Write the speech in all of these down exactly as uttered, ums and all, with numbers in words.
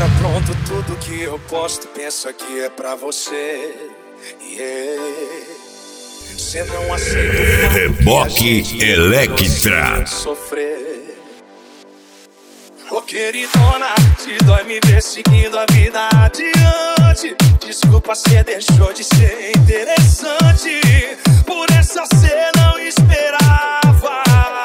pronto, tudo que eu posto, pensa que é pra você. Yeah. Cê não aceita o fato Reboque que a gente Electra. sofrer. Ô queridona, se dói me ver seguindo a vida adiante. Desculpa, cê deixou de ser interessante. Por essa cê não esperava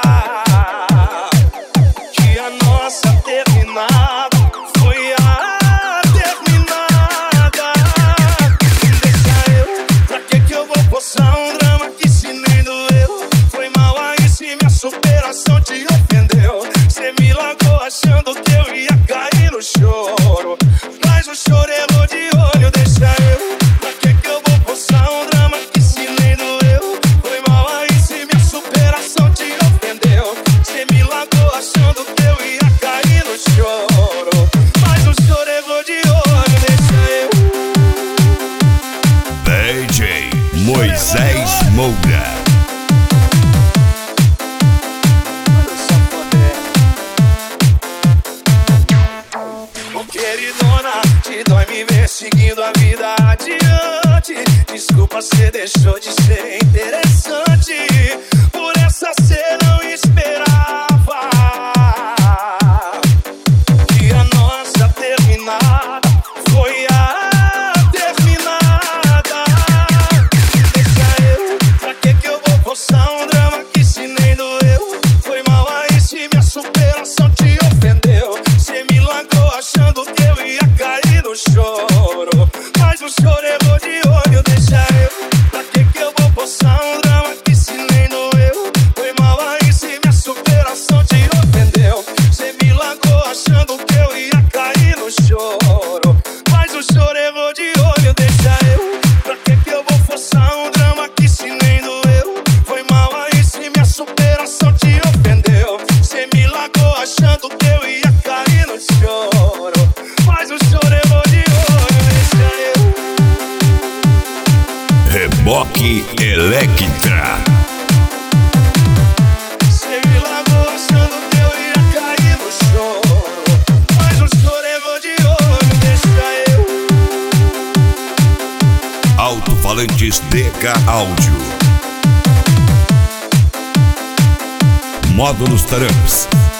que a nossa terminada foi a terminada. Deixa eu, pra que que eu vou postar um drama que se nem doeu? Foi mal aí se minha superação te ofendeu. Cê me largou achando que eu ia cair no choro, mas o choro errou de olho. Deixa eu, pra que que eu vou postar um drama que se nem doeu? Foi mal aí se minha superação te ofendeu. Cê me largou achando que eu ia cair no choro, mas o choro errou de olho. Deixa eu. D J Moisés Moura. Queridona, te dói me ver seguindo a vida adiante. Desculpa, cê deixou de ser interessante. Por essa cê não esperava que a nossa terminada foi a terminada. Deixa eu, pra que que eu vou postar um drama que se nem doeu? Foi mal aí se minha superação te ofendeu. Cê me largou achando que eu ia cair no choro, mas o choro errou de olho. Deixa eu, pra que que eu vou postar um drama que se nem doeu? Foi mal aí se minha superação te ofendeu. Cê me largou achando que eu ia cair no choro, mas o choro errou de olho. Deixa eu, pra que que eu vou forçar um drama que se nem doeu? Foi mal aí se minha superação te ofendeu. Cê me largou achando que eu ia cair no choro, mas o choro errou de olho. Deixa eu. Reboque Electra. Cê me largou achando que eu ia cair no choro, mas o choro errou de olho. Deixa eu. Alto-falantes D K Áudio. Módulos Trans.